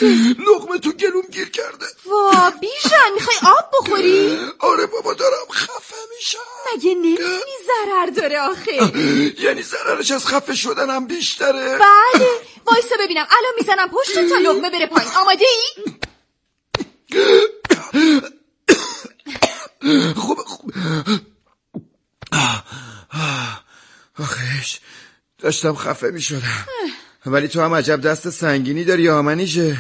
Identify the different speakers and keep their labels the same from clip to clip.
Speaker 1: لقمه تو گلوم گیر کرده.
Speaker 2: وا بیژن میخوای آب بخوری؟
Speaker 1: آره بابا دارم خفه میشم.
Speaker 2: مگه نمیدونی ضرر داره آخه؟
Speaker 1: یعنی ضررش از خفه شدنم بیشتره؟
Speaker 2: بله وایسا ببینم الان میزنم پشت تا لقمه بره پایین. آماده ای؟
Speaker 1: خوب آخیش داشتم خفه میشدم. ولی تو هم عجب دست سنگینی داری آمنیشه.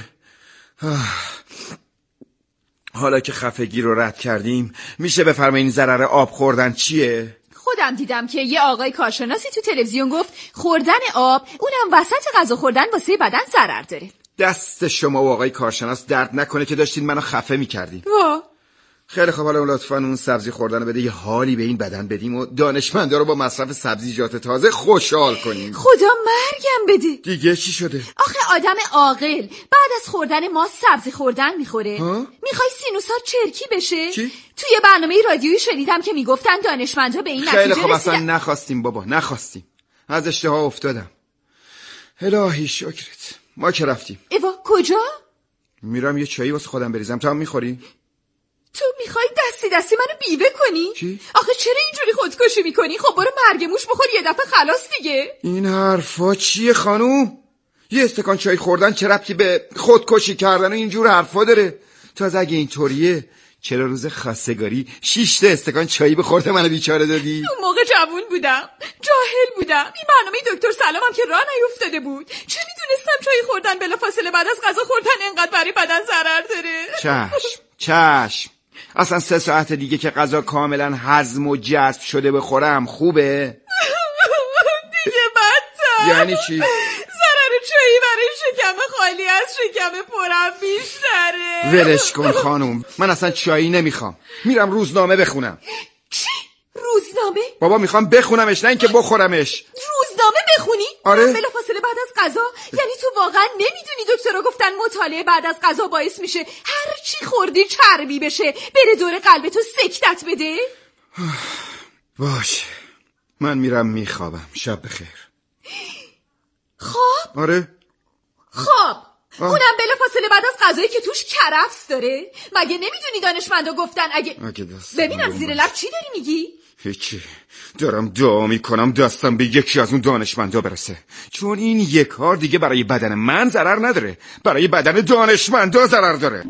Speaker 1: حالا که خفگی رو رد کردیم میشه بفرمایین ضرر آب خوردن چیه؟
Speaker 2: خودم دیدم که یه آقای کارشناسی تو تلویزیون گفت خوردن آب اونم وسط غذا خوردن واسه بدن ضرر داره.
Speaker 1: دست شما و آقای کارشناس درد نکنه که داشتین منو خفه میکردین. خیلی خب حالا لطفاً اون سبزی خوردن بده یه حالی به این بدن بدیم و دانشمندا رو با مصرف سبزیجات تازه خوشحال کنیم.
Speaker 2: خدا مرگم بده.
Speaker 1: دیگه چی شده؟
Speaker 2: آخه آدم عاقل بعد از خوردن ما سبزی خوردن میخوره؟ میخوای سینوسات چرکی بشه؟
Speaker 1: چی؟
Speaker 2: توی برنامه رادیویی شنیدم که میگفتن دانشمندا به این نتیجه
Speaker 1: رسیدن. خیلی خب
Speaker 2: رسیدن.
Speaker 1: اصلا نخواستیم بابا، نخواستیم. از اشتها افتادم. الهی شکرت. ما که رفتیم.
Speaker 2: ایوا کجا؟
Speaker 1: میرم یه چایی واسه خودم بریزم. تو هم میخوری؟
Speaker 2: تو میخوای دستی منو بیوه کنی؟
Speaker 1: چی؟
Speaker 2: آخه چرا اینجوری خودکشی میکنی؟ خب برو مرگ موش بخور یه دفعه خلاص دیگه.
Speaker 1: این حرفا چیه خانوم؟ یه استکان چای خوردن چه ربطی به خودکشی کردن و اینجور حرفا داره؟ تو از اگه اینطوریه چرا روز خواستگاری 6 استکان چایی به خورده منو بیچاره دادی؟
Speaker 2: اون موقع جوون بودم، جاهل بودم. این برنامه دکتر سلامم که راه نیفتاده بود. چه میدونستم چای خوردن بلافاصله بعد از غذا خوردن اینقدر برای بدن ضرر داره؟
Speaker 1: چشم. اصلا 3 ساعت دیگه که غذا کاملا هضم و جذب شده بخورم خوبه؟
Speaker 2: دیگه بدتر.
Speaker 1: یعنی چی؟
Speaker 2: ضرر چایی برای شکم خالی از شکم پرم بیشتره.
Speaker 1: ولش کن خانوم، من اصلا چایی نمیخوام. میرم روزنامه بخونم.
Speaker 2: چی؟ روزنامه؟
Speaker 1: بابا میخوام بخونمش نه اینکه بخورمش.
Speaker 2: روزنامه بخونی؟
Speaker 1: آره.
Speaker 2: بلافاصله بعد از غذا؟ یعنی تو واقعا نمیدونی دکترها گفتن مطالعه بعد از غذا باعث میشه هر چی خوردی چربی بشه بره دور قلبتو سکتت بده؟
Speaker 1: باشه من میرم میخوابم. شب بخیر.
Speaker 2: خواب؟
Speaker 1: آره
Speaker 2: خواب. اونم بلافاصله بعد از غذایی که توش کرفس داره؟ مگه نمیدونی دانشمندا گفتن اگه ببینم زیر لب چی داری میگی؟
Speaker 1: هیچی، دارم دعا میکنم دستم به یکی از اون دانشمندا برسه، چون این یک کار دیگه برای بدن من ضرر نداره، برای بدن دانشمندا ضرر داره.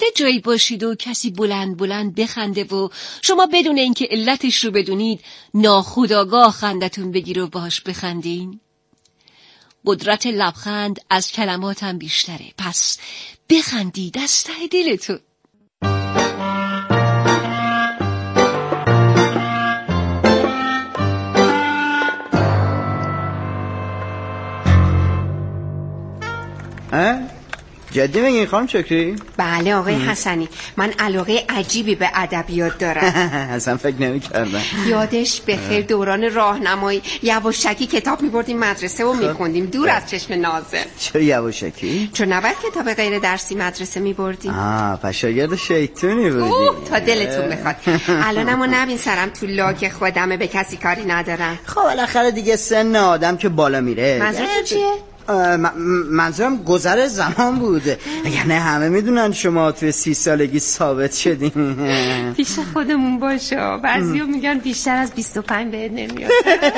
Speaker 3: ممکنه جایی باشید و کسی بلند بلند بخنده و شما بدون اینکه علتش رو بدونید ناخودآگاه خندتون بگیره و باهاش بخندین؟ قدرت لبخند از کلماتم بیشتره، پس بخندید از ته دلتون.
Speaker 4: جدی میگین خانم شکری؟
Speaker 5: بله آقای حسنی، من علاقه عجیبی به ادبیات دارم.
Speaker 4: اصلا فکر نمی‌کردم.
Speaker 5: یادش بخیر دوران راهنمایی یواشکی کتاب می‌بردیم مدرسه و می‌خوندیم دور از چشم ناظر.
Speaker 4: چرا یواشکی؟
Speaker 5: چون نباید کتاب غیر درسی مدرسه می‌بردیم.
Speaker 4: پس شاگرد شیطونی بودی.
Speaker 5: تا دلتون بخواد. الانمو نبین سرم تو لاک خودمه، به کسی کاری ندارم.
Speaker 4: خب بالاخره دیگه سن آدم که بالا میره.
Speaker 5: منظورتون چیه؟
Speaker 4: منظورم گذر زمان بوده. یعنی همه میدونن شما توی 30 سالگی ثابت شدین.
Speaker 5: پیش خودمون باشه، بعضیا میگن بیشتر از 25 بهت نمیاد.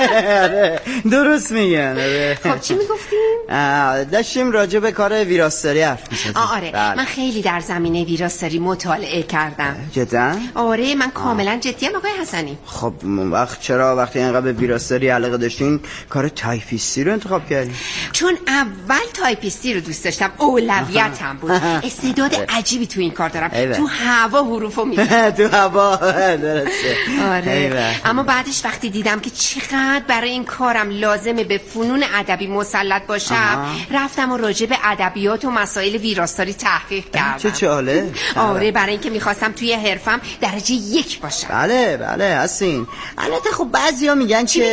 Speaker 4: آره درست میگن.
Speaker 5: خب چی میگفتیم؟
Speaker 4: داشتیم راجع به کار ویراستاری حرف می‌زدیم.
Speaker 5: آره من خیلی در زمینه ویراستاری مطالعه کردم.
Speaker 4: جدا؟
Speaker 5: آره من کاملا جدیم آقای حسنی.
Speaker 4: خب چرا وقتی اینقدر به ویراستاری علاقه داشتین کار تایپیستی رو انتخاب کردین؟
Speaker 5: چون اول تایپیستی رو دوست داشتم، اولویتم بود. استعداد عجیبی تو این کار دارم. تو هوا حروفو میزنم.
Speaker 4: تو هوا درسته.
Speaker 5: آره اما بعدش وقتی دیدم که چقدر برای این کارم لازمه به فنون ادبی مسلط باشم، رفتم و راجع به ادبیات و مسائل ویراستاری تحقیق کردم.
Speaker 4: چه چاله؟
Speaker 5: آره برای اینکه میخواستم توی حرفم درجه 1 باشم.
Speaker 4: بله هستین. البته خب بعضیا میگن که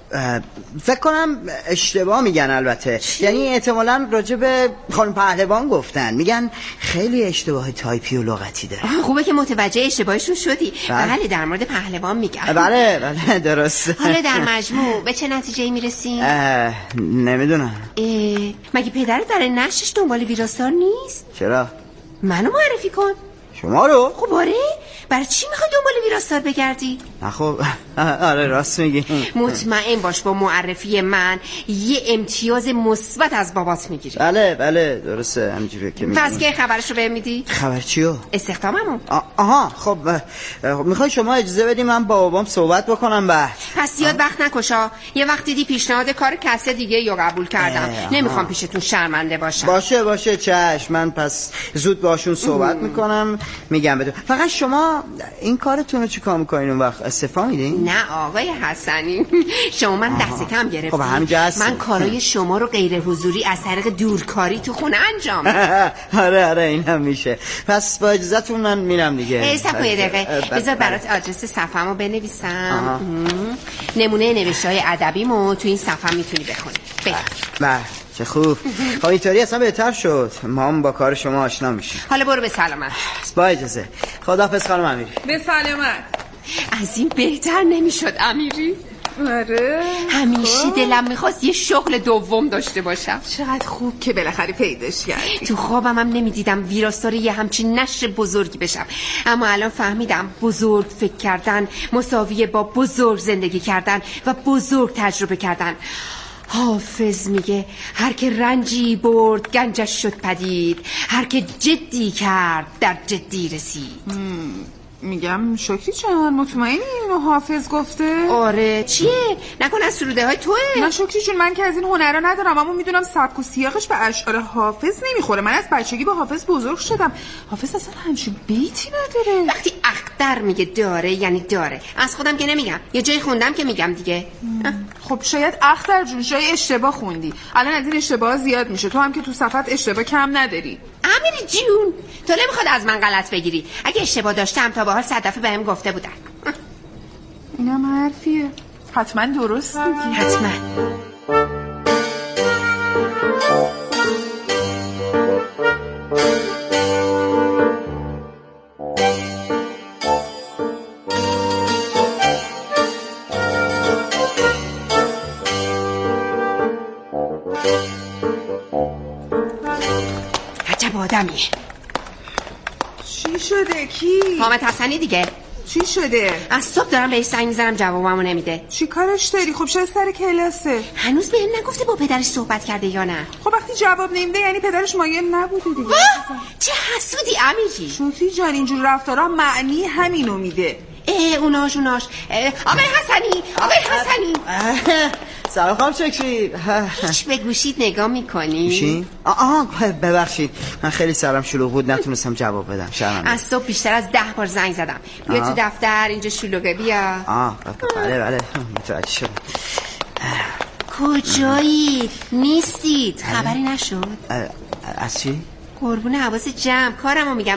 Speaker 4: فکر کنم اشتباه میگن. البته یعنی احتمالاً راجع به خانم پهلوان گفتن، میگن خیلی اشتباه تایپی و لغتی داره.
Speaker 5: خوبه که متوجه اشتباهشون شدی. بله در مورد پهلوان میگن.
Speaker 4: بله درسته.
Speaker 5: حالا در مجموع به چه نتیجه‌ای میرسیم؟
Speaker 4: نمیدونم.
Speaker 5: مگه پدرت برای نشش دنبال ویراستار نیست؟
Speaker 4: چرا؟
Speaker 5: منو معرفی کن.
Speaker 4: شما رو؟
Speaker 5: خب آره برای چی میخوای دنبال ویراستار بگردی؟
Speaker 4: خب آره راست میگی.
Speaker 5: مطمئن باش با معرفی من یه امتیاز مثبت از بابات میگیری.
Speaker 4: بله درسته همینجوریه که میگی.
Speaker 5: پس که خبرشو بهم میدی؟
Speaker 4: خبر چیو؟
Speaker 5: استخداممو.
Speaker 4: آها خب میخوای شما اجازه بدی من با بابام صحبت بکنم بعد؟
Speaker 5: پس زیاد وقت نکشا. یه وقت دیدی پیشنهاد کار کس دیگه یا قبول کردم. نمیخوام پیشتون شرمنده باشم.
Speaker 4: باشه چشم. من پس زود باشون صحبت میکنم میگم بدون. فقط شما این کارتون رو چیکار میکنین اون وقت؟ استعفا میدین؟
Speaker 5: نه آقای حسنی شما من دست کم گرفتید.
Speaker 4: خب همینجا هست.
Speaker 5: من کارای شما رو غیر حضوری از طریق دورکاری تو خونه انجام
Speaker 4: آره این هم میشه. پس با اجازهتون من میرم دیگه.
Speaker 5: صفحه دقیقه بذار برات آدرس صفحه‌مو بنویسم. نمونه نوشته‌های ادبیمو تو این صفحه میتونی بخونی.
Speaker 4: بله چه خوب. خب اینطوری اصلا بهتر شد، ما هم با کار شما آشنا میشیم.
Speaker 5: حالا برو به سلامت.
Speaker 4: با اجازه. خداحافظ خانم امیری.
Speaker 2: به سلامت.
Speaker 5: از این بهتر نمیشد امیری؟
Speaker 2: آره
Speaker 5: همیشه دلم میخواست یه شغل دوم داشته باشم.
Speaker 2: چقدر خوب که بالاخره پیداش کردی.
Speaker 5: تو خوابم هم نمیدیدم ویراستار یه همچین نشر بزرگی بشم، اما الان فهمیدم بزرگ فکر کردن مساویه با بزرگ زندگی کردن و بزرگ تجربه کردن. حافظ میگه هر که رنجی برد گنجش شد پدید، هر که جدی کرد در جدی رسید.
Speaker 2: میگم شکری جان مطمئنی اینو حافظ گفته؟
Speaker 5: آره چیه؟ نکن از سروده های توه؟
Speaker 2: نه شکری جون من که از این هنرها ندارم، اما میدونم سبک و سیاقش به اشعار حافظ نمیخوره. من از بچگی با حافظ بزرگ شدم. حافظ اصلا همچین بیتی نداره.
Speaker 5: وقتی اختر میگه داره یعنی داره. از خودم که نمیگم، یه جایی خوندم که میگم دیگه.
Speaker 2: خب شاید اختر جون جای اشتباه خوندی. الان از این اشتباه زیاد میشه. تو هم که تو صفحت اشتباه کم نداری.
Speaker 5: امیری جون تو نمیخواد از من غلط بگیری. اگه اشتباه داشتم تا به حال 100 دفعه بهم گفته بودن.
Speaker 2: اینم حرفیه. حتما درست میگی.
Speaker 5: حتما. عجب آدمیه.
Speaker 2: چی شده کی؟
Speaker 5: حامد حسنی دیگه.
Speaker 6: چی شده؟
Speaker 5: از صبح دارم بهش زنگ میزنم جوابمو نمیده.
Speaker 6: چی کارش داری؟ خب شاید سر کلاسه.
Speaker 5: هنوز بهم نگفته با پدرش صحبت کرده یا نه.
Speaker 6: خب وقتی جواب نمیده یعنی پدرش مایل نبوده دیگه.
Speaker 5: چه حسودی امیری.
Speaker 6: شوخی جان، اینجور رفتارا معنی همینو میده.
Speaker 5: اوناش آقای حسنی
Speaker 4: سلام خانم شکری.
Speaker 5: هیچ به گوشید نگاه میکنی؟
Speaker 4: گوشی؟ ببخشید من خیلی سرم شلوغ بود نتونستم جواب بدم. شرمنده.
Speaker 5: از صبح بیشتر از 10 بار زنگ زدم. بیا تو دفتر، اینجا شلوغه، بیا.
Speaker 4: بله متوجه شدم.
Speaker 5: کجایی؟ نیستید؟ خبری نشد؟
Speaker 4: از چی؟
Speaker 5: قربون حواس جمع، کارمو میگم،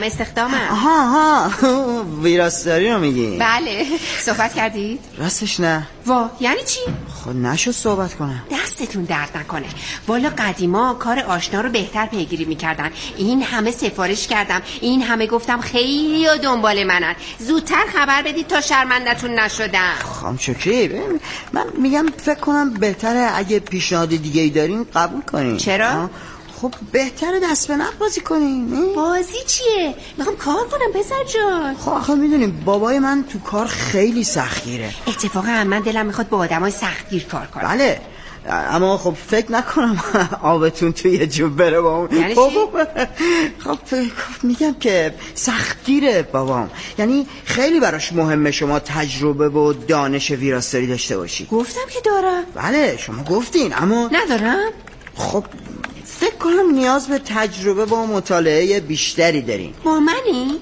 Speaker 5: استخدامم.
Speaker 4: ویراستاری رو میگی؟
Speaker 5: بله. صحبت کردید؟
Speaker 4: راستش نه.
Speaker 5: یعنی چی؟
Speaker 4: خب نشد صحبت کنم.
Speaker 5: دستتون درد نکنه. والا قدیما کار آشنا رو بهتر پیگیری میکردن. این همه سفارش کردم، این همه گفتم خیلی و دنبال منن. زودتر خبر بدید تا شرمندتون نشدم.
Speaker 4: خانم شکری من میگم فکر کنم بهتره اگه پیشنهاد دیگه ای دارین قبول کنین.
Speaker 5: چرا؟
Speaker 4: خب بهتره دست به نقد بازی کنیم.
Speaker 5: بازی چیه؟ میخوام کار کنم پسر جان.
Speaker 4: خب آخه میدونیم بابای من تو کار خیلی سختگیره.
Speaker 5: اتفاقا من دلم میخواد با آدمای سختگیر کار کنم.
Speaker 4: بله اما خب فکر نکنم آبتون توی جوب بره با اون.
Speaker 5: یعنی
Speaker 4: خب میگم که سختگیره بابام، یعنی خیلی براش مهمه شما تجربه و دانش ویراستاری داشته باشی.
Speaker 5: گفتم که دارم.
Speaker 4: بله شما گفتین اما
Speaker 5: ندارم.
Speaker 4: خب فکر کنم نیاز به تجربه و مطالعه بیشتری دارین.
Speaker 5: با منی؟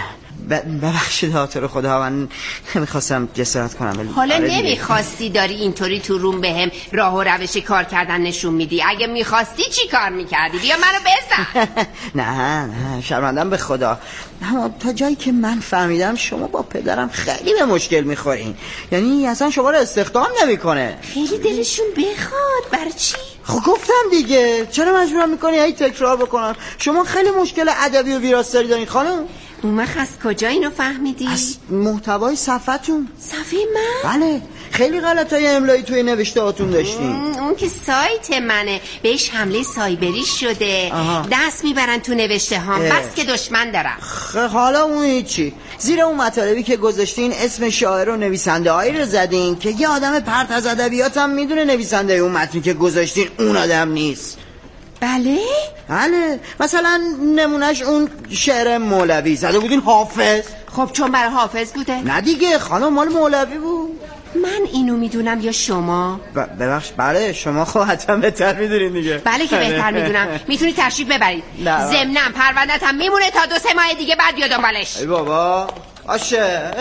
Speaker 4: ببخشید خاطر خدا من نمیخواستم جسارت کنم.
Speaker 5: حالا نمیخواستی داری اینطوری تو روم بهم راه و روش کار کردن نشون میدی. اگه میخواستی چی کار میکردی؟ بیا منو بزن.
Speaker 4: نه شرمندم به خدا. اما تا جایی که من فهمیدم شما با پدرم خیلی به مشکل میخورین، یعنی اصلا شما رو استخدام نمیکنه.
Speaker 5: خیلی دلشون بخواد. برای چی؟
Speaker 4: خب گفتم دیگه، چرا مجبورم میکنی هی تکرار بکنم؟ شما خیلی مشکل ادبی و ویراستاری دارین خانم.
Speaker 5: اون وقت از کجا اینو فهمیدی؟
Speaker 4: از محتوای صفحتون.
Speaker 5: صفحه من؟
Speaker 4: بله خیلی غلطای املایی توی نوشته هاتون داشتین.
Speaker 5: اون که سایت منه، بهش حمله سایبری شده. دست میبرن تو نوشته هام. بس که دشمن دارم.
Speaker 4: حالا اون هیچی. زیر اون مطالبی که گذاشتین اسم شاعر و نویسنده هایی رو زدین که یه آدم پرت از ادبیات هم میدونه نویسنده اون متنی که گذاشتین اون آدم نیست.
Speaker 5: بله
Speaker 4: مثلا نمونهش اون شعر مولوی زده بودین حافظ.
Speaker 5: خب چون برای حافظ بوده.
Speaker 4: نه دیگه خانم مال مولوی بود.
Speaker 5: من اینو میدونم یا شما؟
Speaker 4: ببخش بله شما خب حتما بهتر میدونین دیگه.
Speaker 5: بله که بهتر میدونم. میتونی تشریف ببرید. ضمناً پرونده‌ت هم میمونه تا 2-3 ماه دیگه بعد بیا دنبالش.
Speaker 4: ای بابا آشه.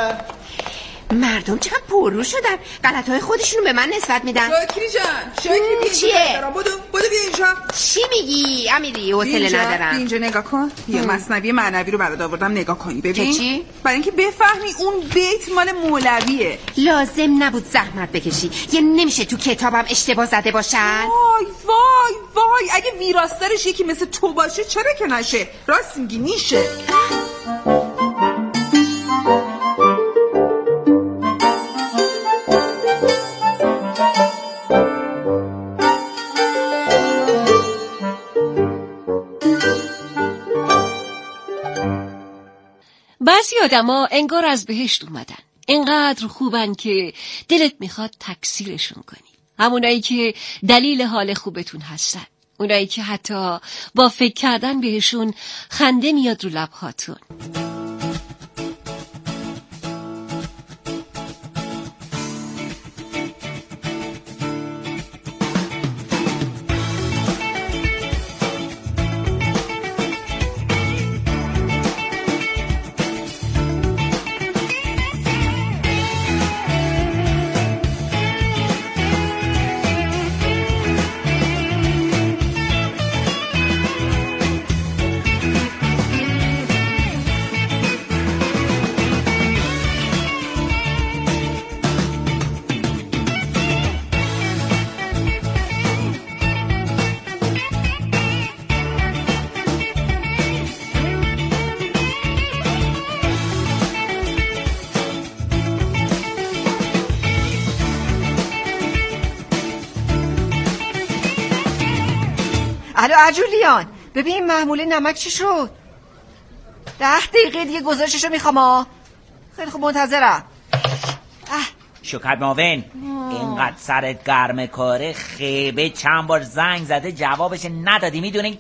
Speaker 5: مردم چقدر پررو شدن، غلطهای خودشونو به من نسبت میدن.
Speaker 6: شاکری جان
Speaker 5: چیه؟
Speaker 6: بودو بیا اینجا.
Speaker 5: چی میگی امیری؟ حوصله ندارم.
Speaker 6: اینجا نگاه کن. یه مثنوی معنوی رو برات آوردم نگاه کنی ببین.
Speaker 5: چی؟
Speaker 6: برای اینکه بفهمی اون بیت مال مولویه.
Speaker 5: لازم نبود زحمت بکشی. یه نمیشه تو کتابم اشتباه زده باشن.
Speaker 6: وای اگه ویراستارش یکی مثل تو باشه چرا که نشه؟ راست میگی میشه.
Speaker 3: بعضی آدما انگار از بهشت اومدن، انقدر خوبن که دلت میخواد تکثیرشون کنی. همونایی که دلیل حال خوبتون هستن، اونایی که حتی با فکر کردن بهشون خنده میاد رو لبهاتون.
Speaker 7: الو عجولیان ببین محموله نمک چی شد؟ 10 دقیقه دیگه گزارششو میخوام. خیلی خوب منتظرم.
Speaker 8: شکر معاون اینقدر سرت گرم کاره، خیبه چند بار زنگ زده جوابش ندادی، میدونی؟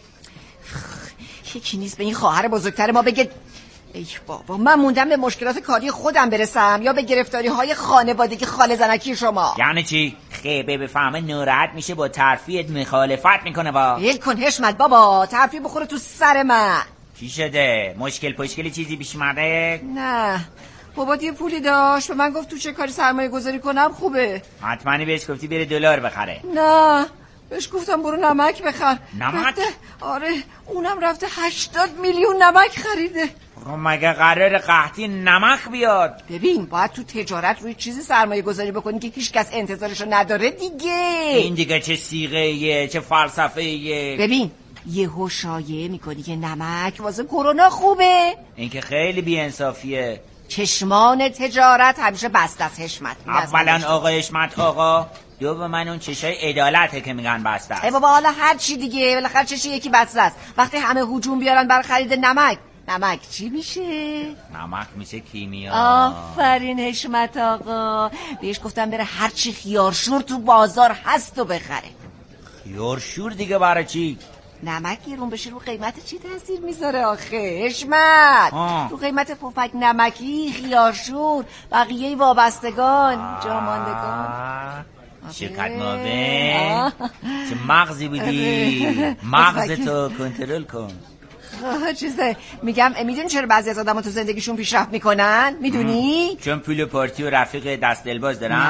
Speaker 7: یکی نیست به این خواهر بزرگتر ما بگه ای بابا من موندم به مشکلات کاری خودم برسم یا به گرفتاری های خانوادگی خاله زنکی شما؟
Speaker 8: یعنی چی؟ خیبه بفهمه ناراحت میشه، با ترفیعت مخالفت میکنه. با
Speaker 7: ول کن حشمت بابا، ترفیع بخوره تو سر من.
Speaker 8: چی شده؟ مشکلی چیزی پیش اومده؟
Speaker 7: نه بابا یه پولی داشت به من گفت تو چه کاری سرمایه گذاری کنم خوبه.
Speaker 8: حتما بهش گفتی بره دلار بخره؟
Speaker 7: نه بهش گفتم برو نمک بخر.
Speaker 8: نمک؟
Speaker 7: آره اونم رفته 80 میلیون نمک خریده.
Speaker 8: مگه قرار قحطی نمک بیاد؟
Speaker 7: ببین باید تو تجارت روی چیزی سرمایه گذاری بکنی که هیچ کس انتظارشو نداره دیگه.
Speaker 8: این دیگه چه صیغه‌ایه، چه فلسفه‌ایه؟
Speaker 7: ببین یهو شایعه میکنی که نمک واسه کرونا خوبه.
Speaker 8: این که خیلی بی‌انصافیه.
Speaker 7: چشمان تجارت همیشه بسته است حشمت.
Speaker 8: اولا آقا حشمت آقا، دوم اون چشای عدالته که میگن بسته است.
Speaker 7: ای بابا حالا هر چی دیگه بالاخره چش یکی بسته است. وقتی همه هجوم بیارن برای خرید نمک چی میشه؟
Speaker 8: نمک میشه کیمیا.
Speaker 7: آفرین حشمت آقا، بهش گفتم بره هر چی خیارشور تو بازار هست و بخره.
Speaker 8: خیارشور دیگه برای چی؟
Speaker 7: نمک گرون بشه رو قیمت چی تاثیر میذاره آخه حشمت؟ رو قیمت پفک نمکی، خیارشور، بقیه وابستگان، جاماندگان.
Speaker 8: شرکت معاون چه مغزی بودی، مغزتو کنترل کن.
Speaker 7: چیزه میگم میدونی چرا بعضی از آدم ها تو زندگیشون پیشرفت میکنن؟ میدونی؟
Speaker 8: چون پول پارتی و رفیق دست دلباز دارن؟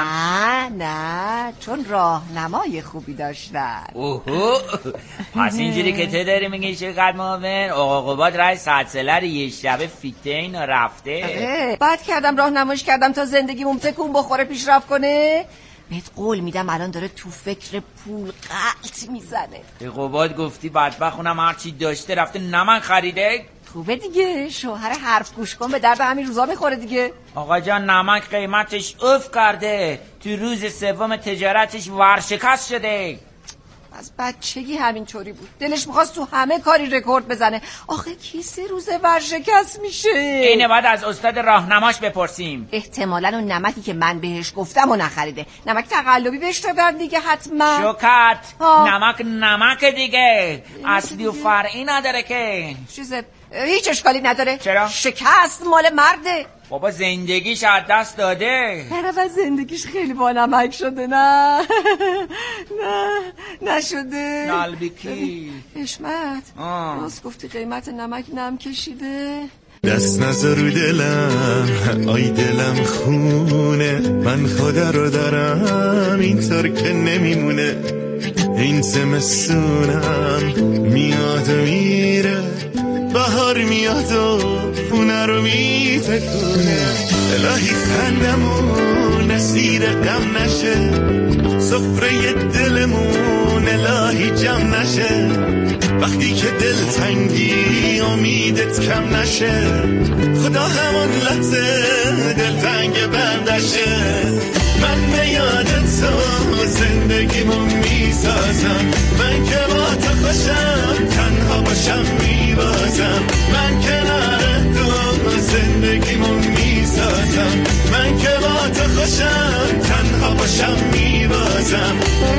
Speaker 7: نه چون راهنمای خوبی داشتن.
Speaker 8: اوهو پس اینجوری که تو داری میگی شرکت معاون آقا قباد رای سلسله یه شبه فیته اینا رفته.
Speaker 7: بعد کردم راهنماییش کردم تا زندگیمون تکون بخوره پیشرفت کنه. بهت قول میدم الان داره تو فکر پول قلط میزنه.
Speaker 8: به قباد گفتی بدبخت اونم هرچی داشته رفته نمک خریده.
Speaker 7: خوبه دیگه، شوهر حرف گوش کن به درد همین روزا میخوره دیگه.
Speaker 8: آقا جان نمک قیمتش افت کرده، تو روز سوم تجارتش ورشکست شده.
Speaker 7: از بچگی همینطوری بود، دلش میخواست تو همه کاری رکورد بزنه. آخه کی 3 روز ورشکست میشه؟
Speaker 8: اینه باید از استاد راهنماش بپرسیم.
Speaker 7: احتمالاً اون نمکی که من بهش گفتم و نخریده، نمک تقلبی بهش دادن دیگه حتما.
Speaker 8: شوکت نمک دیگه اصلی و فرعی نداره که.
Speaker 7: چیزه هیچ اشکالی نداره.
Speaker 8: چرا؟
Speaker 7: شکست مال مرده.
Speaker 8: بابا زندگیش از دست داده.
Speaker 7: طرف زندگیش خیلی با نمک شده. نه نشده.
Speaker 8: نالبیکی
Speaker 7: حشمت راست گفتی قیمت نمک نم کشیده.
Speaker 9: دست نذار رو دلم، آی دلم خونه، من خدا رو دارم اینطور که نمیمونه. این زمستونم میاد و میره، بهار میاد و خونه رو میتکونه. الهی خندمون اسیر غم نشه، سفره دلمون الهی جمع نشه. وقتی که دل تنگی امیدت کم نشه، خدا همون لحظه دل تنگ بندشه. من به یاد تو زندگیمو میسازم، من که با تو خوشم تنها باشم میبازم. من کنار تو زندگیمو میسازم، من که با تو خوشم تنها باشم میبازم.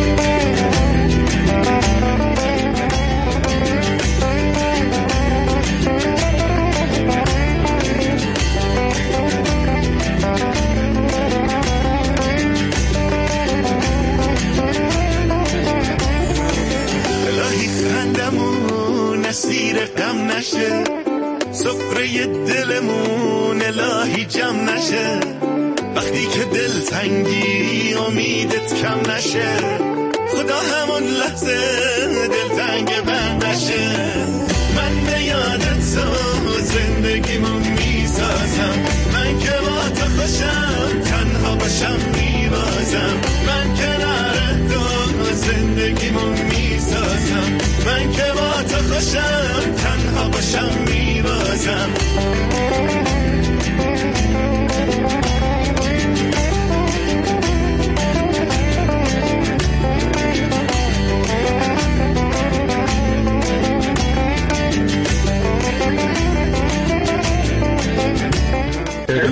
Speaker 9: اسیر غم نشه، سفره دلمون الهی جمع نشه. وقتی که دل تنگی امیدت کم نشه، خدا همون لحظه دل تنگ بندشه. من به یاد تو زندگیمو میسازم، من که با تو خوشم تنها باشم میبازم. من کنار تو زندگیمو میسازم، من که با تو خوشم تنها باشم میبازم.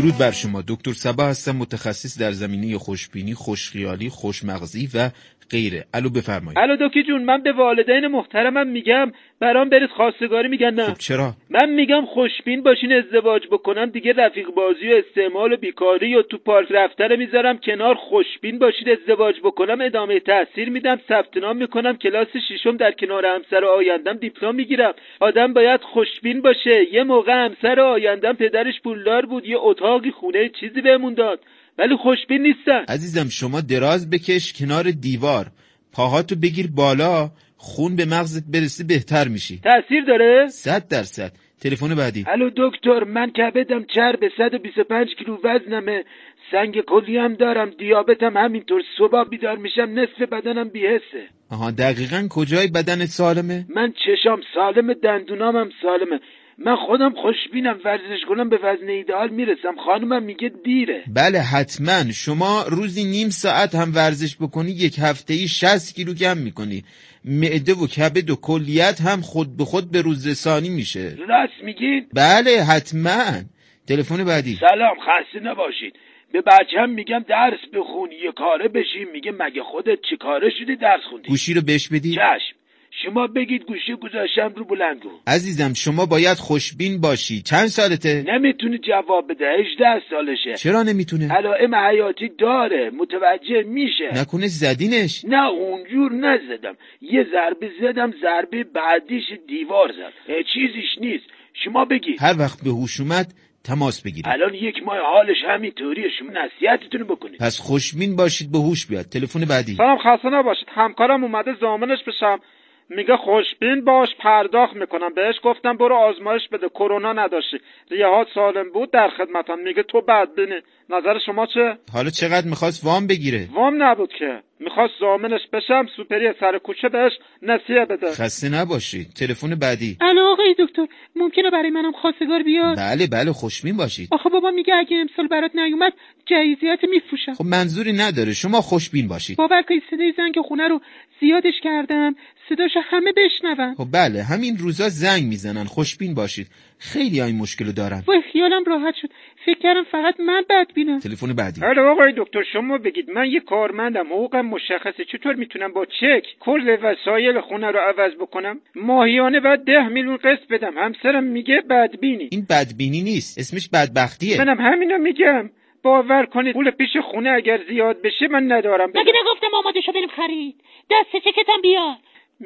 Speaker 10: درود بر شما. دکتر صبا هستم، متخصص در زمینه خوشبینی، خوشخیالی، خوشمغزی و غیره. الو بفرمایید.
Speaker 11: الو دکتر جون، من به والدین محترمم میگم برام برید خواستگاری. میگن نه.
Speaker 10: خب چرا؟
Speaker 11: من میگم خوشبین باشین ازدواج بکنم دیگه رفیق بازی و استعمال و بیکاری و تو پارک رفتن میذارم کنار. خوشبین باشید ازدواج بکنم ادامه تحصیل میدم، ثبت نام میکنم کلاس 6 در کنار همسر آیندم دیپلم میگیرم. آدم باید خوشبین باشه. یه موقع همسر آیندم پدرش پولدار بود، یه اتاقی خونه چیزی بهمون داد، ولی خوشبین نیستن.
Speaker 10: عزیزم شما دراز بکش کنار دیوار، پاهاتو بگیر بالا، خون به مغزت برسه بهتر میشی.
Speaker 11: تأثیر داره؟
Speaker 10: 100%. تلفن بعدی.
Speaker 11: الو دکتر، من کبدم چرب، 125 کیلو وزنمه، سنگ کلی هم دارم، دیابتم همینطور، صبح بیدار میشم نصف بدنم بی‌حسه.
Speaker 10: آها، دقیقاً کجای بدنت سالمه؟
Speaker 11: من چشام سالمه، دندونام هم سالمه. من خودم خوشبینم، ورزش کنم به وزن ایدئال میرسم. خانومم میگه دیره.
Speaker 10: بله حتما. شما روزی نیم ساعت هم ورزش بکنی یک هفته‌ای 60 کیلو کم میکنی. معده و کبد و کلیت هم خود به خود به روز رسانی میشه.
Speaker 11: راست میگین؟
Speaker 10: بله حتما. تلفن بعدی.
Speaker 11: سلام، خسته نباشید. به بچه‌م میگم درس بخون، یه کاره بشین. میگه مگه خودت چی کاره شدی درس خوندی؟
Speaker 10: گوشی رو بهش بدی؟
Speaker 11: چشم. شما بگید گوشی گذاشتم رو بلندگو.
Speaker 10: عزیزم شما باید خوشبین باشی. چند سالته؟
Speaker 11: نمیتونه جواب بده، 18 سالشه.
Speaker 10: چرا نمیتونه؟
Speaker 11: علائم حیاتی داره، متوجه میشه.
Speaker 10: نکنه زدینش؟
Speaker 11: نه اونجور نزدم، یه ضربه زدم، ضربه بعدیش دیوار زد، چیزیش نیست. شما بگید.
Speaker 10: هر وقت به هوش اومد تماس بگیرید.
Speaker 11: الان 1 ماه حالش همینطوریه، شما نصیحتتون بکنید.
Speaker 10: پس خوشبین باشید، به هوش بیاد. تلفن بعدی.
Speaker 11: سلام، خسته نباشید. همکارم اومده ضامنش بشم، میگه خوشبین باش پرداخت میکنم. بهش گفتم برو آزمایش بده، کرونا نداشتی، ریه‌هات سالم بود، در خدمتم. میگه تو بدبینی. نظر شما چه؟
Speaker 10: حالا چقدر میخواست وام بگیره؟
Speaker 11: وام نبود که، میخواست ضامنش بشم، سوپری سر کوچه بهش نصیحت بده.
Speaker 10: خسته نباشید. تلفن بعدی.
Speaker 11: الو آقای دکتر، ممکنه برای منم خواستگار بیاد؟
Speaker 10: بله خوشبین باشید.
Speaker 11: آخه بابا میگه اگه امسال برات نیومد جهیزیت میفروشم.
Speaker 10: خب منظوری نداره، شما خوشبین باشید.
Speaker 11: باور کنید صدای زنگ خونه رو زیادش کردم، صداشو همه بشنون.
Speaker 10: خب بله، همین روزا زنگ میزنن. خوشبین باشید. خیلی این مشکلو دارن.
Speaker 11: وای خیالم راحت شد، فکر کردم فقط من بدبینم.
Speaker 10: تلفن بعدی.
Speaker 11: الو آقای دکتر، شما بگید من یه کارمندم، حقوقم مشخصه، چطور میتونم با چک کل وسایل خونه رو عوض بکنم؟ ماهیانه باید 10 میلیون قسط بدم. همسرم میگه بدبینی.
Speaker 10: این بدبینی نیست، اسمش بدبختیه.
Speaker 11: منم همینو میگم. باور کنید پول پیش خونه اگر زیاد بشه من ندارم.
Speaker 12: مگه نگفتم آماده شو بریم خرید؟ دست چکتم بیار.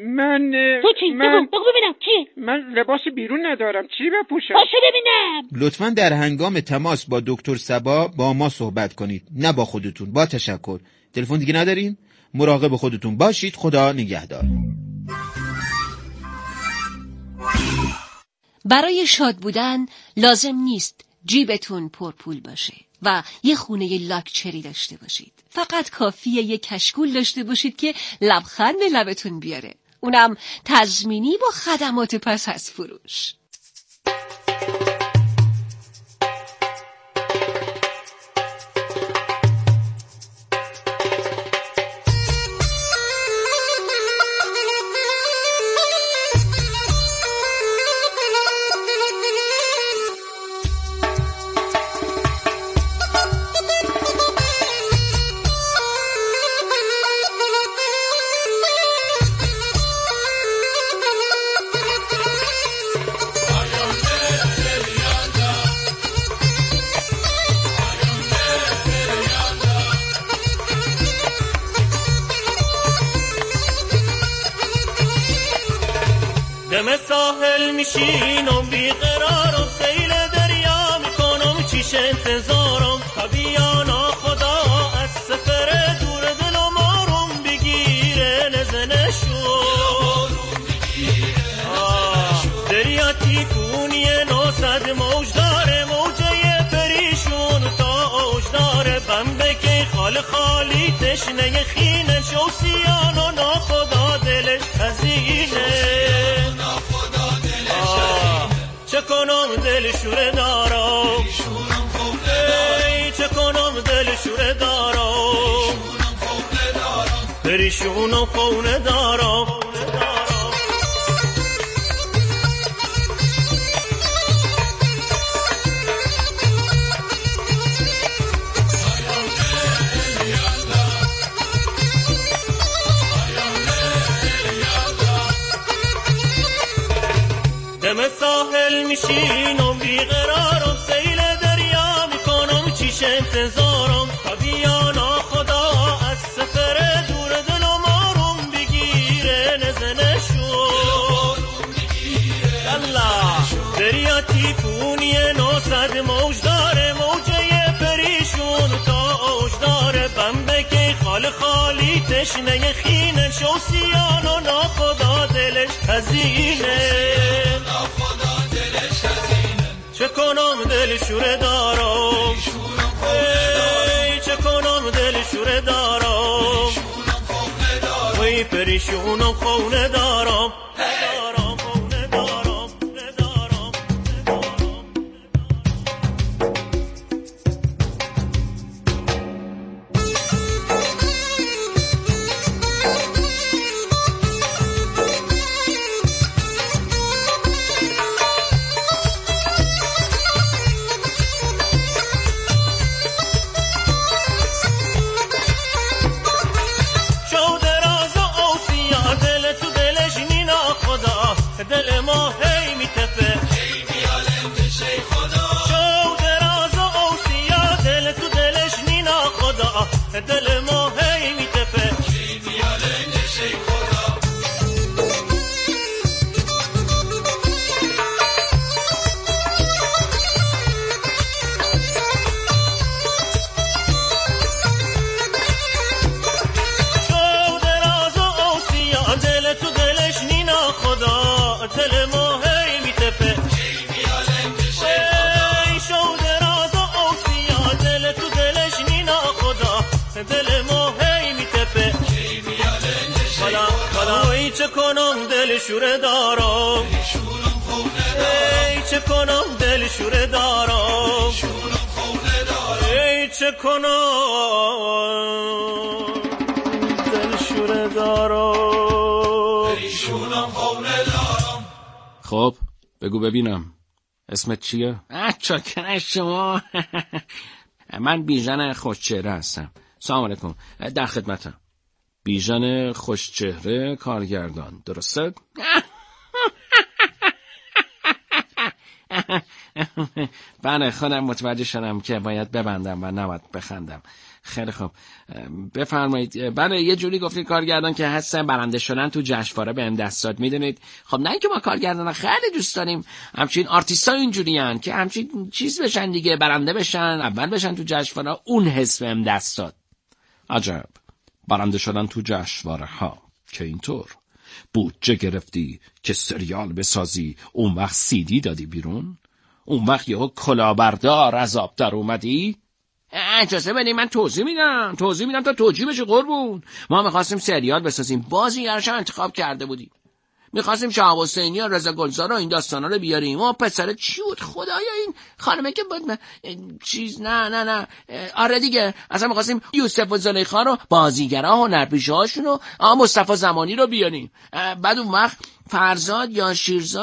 Speaker 11: تو
Speaker 12: چی؟ بگو ببینم چی؟
Speaker 11: من لباس بیرون ندارم، چی بپوشم؟
Speaker 12: باشه ببینم.
Speaker 10: لطفاً در هنگام تماس با دکتر صبا با ما صحبت کنید، نه با خودتون. با تشکر. تلفن دیگه ندارین؟ مراقب خودتون باشید. خدا نگهدار.
Speaker 3: برای شاد بودن لازم نیست جیبتون پرپول باشه و یه خونه لاکچری داشته باشید. فقط کافیه یه کشکول داشته باشید که لبخند به لبتون بیاره، اونم تضمینی با خدمات پس از فروش.
Speaker 9: دم ساحل میشینم بیقرارم، سیل دریا میکنم چیش انتظارم، طبیعا ناخدا از سفر دور دلم آروم بگیره نزنشو. دریا تیفونیه 900 موج داره، موجه پریشون تا اوج داره، بمبه که خال خالی تشنه خینه، شوسیان و ناخدا دلش هزینه. چه کنم دل شوره دارم، چه کنم دل شوره دارم، پریشون و خونه دارم. دم ساحل میشینم بیقرارم، سیل دریا میکنم چیش انتظارم، تا بیانا خدا از سفر دور دلم آروم بگیره نزنشون. دریا تیفونی 900 موج داره، موجه پریشون تا اوج داره، بمبه که خال خالی تشنه خینه، شوسیانو ناخدا دلش هزینه. چه کنم دل شوره دارم، چه کنم دل شوره دارم، وی پریشونم خونه دارم. دل ما هی میتپه، شو دراز و اوسیا، دل تو دلش نینا خدا، دل ما هی میتپه. شو دراز و اوسیا، دل تو دلش نینا خدا، دل ما هی میتپه. ای شو دراز و اوسیا، دل تو دلش نینا خدا، دل ما هی میتپه. حالا ای چه کنم دل شوره دارم، ای چه کنم دل شوره دارم، ای چه کنم دل شوره دارم.
Speaker 13: خب بگو ببینم اسمت چیه؟ چاکر شما. من بیژن خوشچهره هستم. سلام علیکم، در خدمتم. بیژن خوشچهره کارگردان، درسته؟ بله خودم متوجه شدم که باید ببندم و نباید بخندم. خیلی خوب بفرمایید. بله یه جوری گفتید کارگردان که حس برنده شدن تو جشنواره بهم دست داد. میدونید خب نه اینکه ما کارگردانا خیلی دوست داریم همچین آرتیستا اینجوریان که همچین چیز بشن دیگه، برنده بشن، اول بشن تو جشنواره، اون حس بهم دست داد. عجب، برنده شدن تو جشنواره ها که اینطور بودجه گرفتی که سریال بسازی، اون وقت CD دادی بیرون، اون وقت یهو کلاهبردار از آب در اومدی. اجازه بدید من توضیح میدم تا توجیه بشه قربون. ما میخواستیم سریال بسازیم، بازیگرش انتخاب کرده بودیم، میخواستیم شهاب حسینی و رضا گلزار و این داستانا رو بیاریم. و پسر چی بود خدایا این خانمه که بود چیز نه آره دیگه، اصلا میخواستیم یوسف و زلیخا رو، بازیگرا هنرپیشه هاشون رو، مصطفی زمانی رو بیاریم. بعد اون وقت فرزاد یا شیرزاد